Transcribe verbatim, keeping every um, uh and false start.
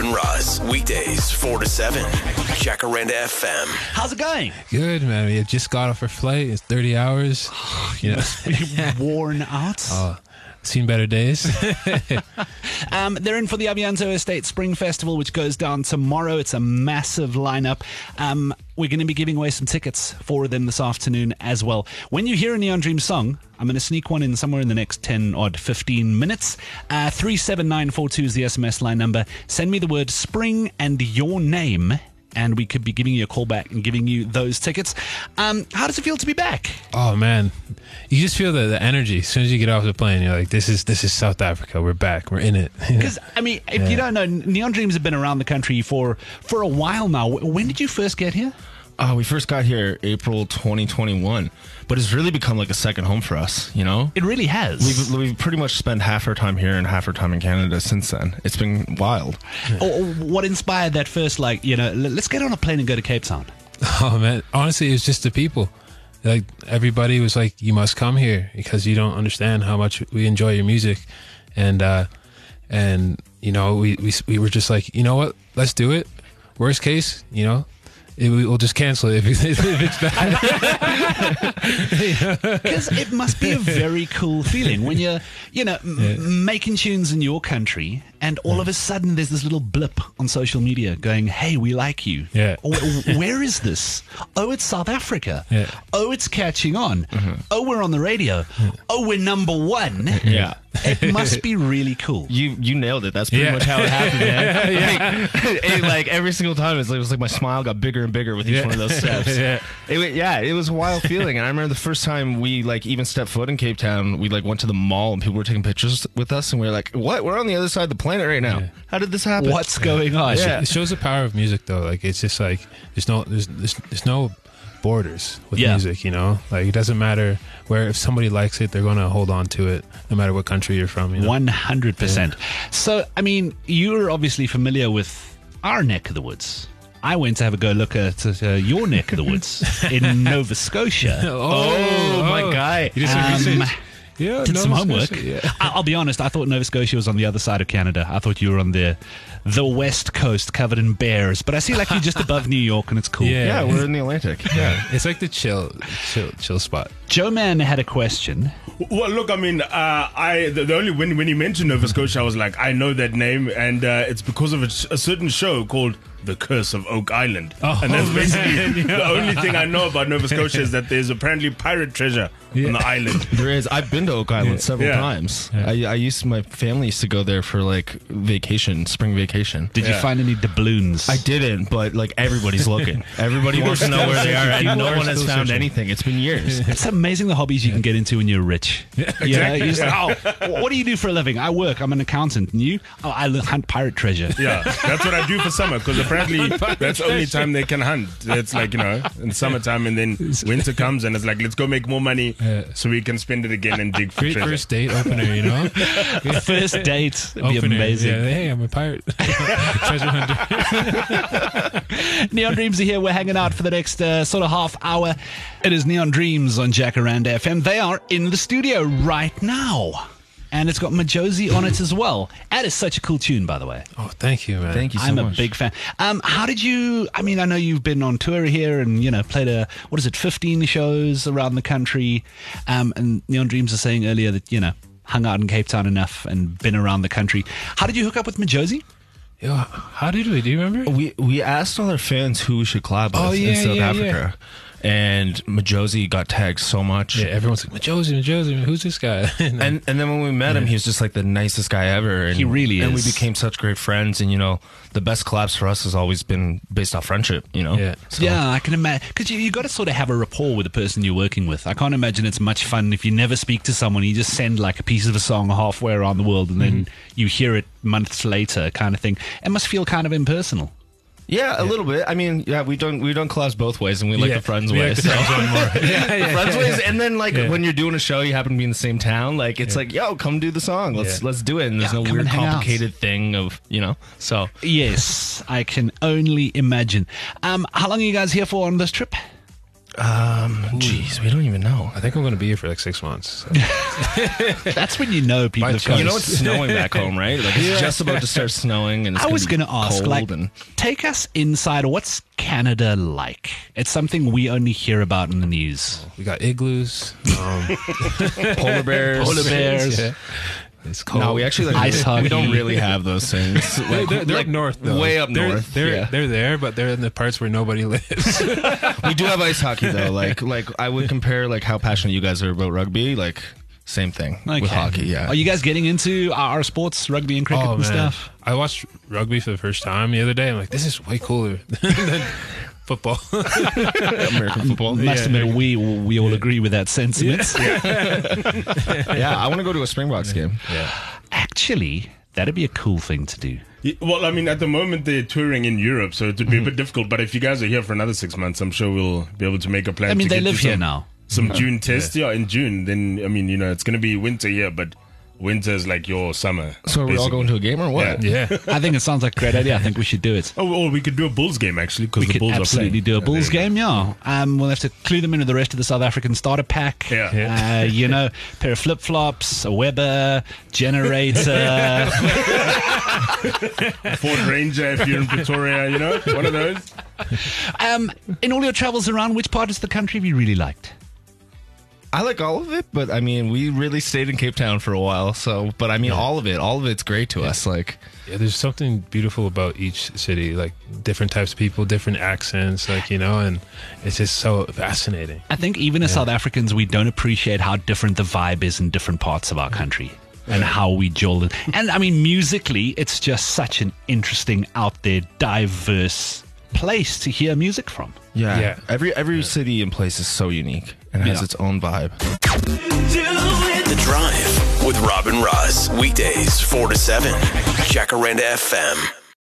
and Roz, weekdays four to seven, Jacaranda F M. How's it going? Good, man. We have just got off our flight. It's thirty hours. You know, Worn out. oh, seen better days. Um, they're in for the Avianto Estate Spring Festival, which goes down tomorrow. It's a massive lineup. Um, we're going to be giving away some tickets for them this afternoon as well. When you hear a Neon Dream song, I'm going to sneak one in somewhere in the next ten odd fifteen minutes. Uh, three seven nine four two is the S M S line number. Send me the word spring and your name, and we could be giving you a call back and giving you those tickets. Um, how does it feel to be back? Oh man, you just feel the, the energy as soon as you get off the plane. You're like, this is this is South Africa. We're back. We're in it. Because I mean, if Yeah. you don't know, Neon Dreams have been around the country for for a while now. When did you first get here? Uh, we first got here April twenty twenty-one, but it's really become like a second home for us, you know? It really has. We've, we've pretty much spent half our time here and half our time in Canada since then. It's been wild. Or, or what inspired that first, like, you know, l- let's get on a plane and go to Cape Town? Oh man, honestly, it was just the people. Like everybody was like, you must come here because you don't understand how much we enjoy your music, and uh, and you know, we we we were just like, you know what, let's do it. Worst case, you know. It, we'll just cancel it if, if it's bad. Because it must be a very cool feeling when you're, you know, m- Yeah. making tunes in your country, and all of a sudden there's this little blip on social media going, hey, we like you. Yeah. Wh- Where is this? Oh, it's South Africa. Yeah. Oh, it's catching on. Oh, we're on the radio. Oh, we're number one. Yeah. It must be really cool. You you nailed it. That's pretty Yeah. much how it happened, man. Like, it, like every single time, it's like, it was like my smile got bigger and bigger with each Yeah. one of those steps. Yeah. It, wa- yeah, it was a wild feeling. And I remember the first time we like even stepped foot in Cape Town, we like went to the mall and people were taking pictures with us, and we were like, "What? We're on the other side of the planet right now. Yeah. How did this happen?" What's going on? Yeah. It shows the power of music, though. Like it's just like there's no there's there's, there's no borders with Yeah. music. You know, like it doesn't matter where, if somebody likes it, they're gonna hold on to it, no matter what country you're from. You know? one hundred percent. So, I mean, you're obviously familiar with our neck of the woods. I went to have a go look at uh, your neck of the woods in Nova Scotia. Oh, my guy. You did some Um, research? Yeah, Did some Nova homework. Scotia, yeah. I- I'll be honest, I thought Nova Scotia was on the other side of Canada. I thought you were on the the west coast covered in bears. But I see like you're just above New York and it's cool. Yeah. Yeah, we're in the Atlantic. Yeah, it's like the chill, chill, chill spot. Joe Man had a question. Well, look, I mean, uh, I the, the only when when you mentioned Nova Scotia, I was like, I know that name, and uh, it's because of a, a certain show called The Curse of Oak Island, Oh, and that's basically man, the only thing I know about Nova Scotia is that there's apparently pirate treasure on the island. There is. I've been to Oak Island several Yeah. times. I, I used my family used to go there for like vacation, spring vacation. Did you Yeah. find any doubloons? I didn't, but like everybody's looking. Everybody wants to know where they are, and People no are one has still found searching. anything. It's been years. It's amazing the hobbies you can get into when you're rich. Yeah, you know, exactly. you're just like, oh, what do you do for a living? I work. I'm an accountant. And you? Oh, I l- hunt pirate treasure. Yeah, that's what I do for summer because apparently that's the only time they can hunt. It's like, you know, in summertime, and then winter comes and it's like, let's go make more money Yeah. so we can spend it again and dig for Great treasure. first date opener, you know. First date. It'd be Opener. amazing. Yeah, hey, I'm a pirate, treasure hunter. Neon Dreams are here. We're hanging out for the next uh, sort of half hour. It is Neon Dreams on Jacaranda F M. They are in the studio right now. And it's got Majosi on it as well. That is such a cool tune, by the way. Oh, thank you, man. Thank you so I'm much. a big fan. Um, how did you, I mean, I know you've been on tour here and, you know, played a, what is it, fifteen shows around the country. Um, and Neon Dreams are saying earlier that, you know, hung out in Cape Town enough and been around the country. How did you hook up with Majosi? Yo, how did we? Do you remember? We we asked all our fans who we should collab with Oh, yeah, in South yeah, Africa, and Majosi got tagged so much. Yeah, everyone's like, Majosi, Majosi, who's this guy? And and then when we met him, he was just like the nicest guy ever. And, He really And we is. became such great friends. And you know, the best collabs for us has always been based off friendship. You know. Yeah. So, Yeah, I can imagine. Because you, you got to sort of have a rapport with the person you're working with. I can't imagine it's much fun if you never speak to someone. You just send like a piece of a song halfway around the world and then you hear it months later kind of thing. It must feel kind of impersonal. Yeah, a little bit. I mean, yeah, we've done we've done collabs both ways, and we like Yeah, the friends we way. like the so. friends one more. Yeah, yeah, The friends yeah, ways, yeah. and then like Yeah. when you're doing a show, you happen to be in the same town. Like it's Yeah. like, yo, come do the song. Let's Yeah. let's do it. And there's Yeah, no come weird and hang out. complicated thing of you know. So Yes, I can only imagine. Um, how long are you guys here for on this trip? Um, jeez, we don't even know. I think I'm going to be here for like six months. So. That's when you know people By have come. You know it's snowing back home, right? Like it's just about to start snowing, and it's I was going going to ask, cold like, and take us inside. What's Canada like? It's something we only hear about in the news. We got igloos, um, polar bears. Polar bears. Yeah. It's cold. No, we actually like, Ice hockey. we don't really have those things. They're, Like, they're, they're like, up north, though. way up They're- north. They're yeah. they're there, but they're in the parts where nobody lives. We do have ice hockey though. Like like I would compare like how passionate you guys are about rugby. Like same thing with Okay. hockey. Yeah. Are you guys getting into our our sports, rugby and cricket oh and man, stuff? I watched rugby for the first time the other day. I'm like, this is way cooler than football. American football? Must Yeah, admit, we we all agree with that sentiment. Yeah, I want to go to a Springboks game. Yeah. Actually, that'd be a cool thing to do. Yeah, well, I mean, at the moment they're touring in Europe, so it would be a bit difficult. But if you guys are here for another six months, I'm sure we'll be able to make a plan. I mean, to they get live you here some, now. Some June test, yeah. in June. Then I mean, you know, it's going to be winter here, but winter is like your summer. So are we all basically. going to a game or what? Yeah. I think it sounds like a great idea. I think we should do it. Oh, or we could do a Bulls game actually because We the could Bulls absolutely are do a playing. Bulls Yeah, there you game, yeah. Um, we'll have to clue them into the rest of the South African starter pack. Yeah. Uh, you know, pair of flip flops, a Weber, generator. go. Ford Ranger if you're in Pretoria, you know, one of those. um, in all your travels around, which part of the country have you really liked? I like all of it, but I mean, we really stayed in Cape Town for a while. So, but I mean, all of it, all of it's great to us. Like, Yeah, there's something beautiful about each city, like different types of people, different accents, like, you know, and it's just so fascinating. I think even as South Africans, we don't appreciate how different the vibe is in different parts of our country and how we jolt it. And I mean, musically, it's just such an interesting, out there, diverse place to hear music from. yeah, Yeah. every every city and place is so unique and has Yeah. its own vibe. The Drive with Robin Ross. Weekdays, four to seven. Jacaranda F M.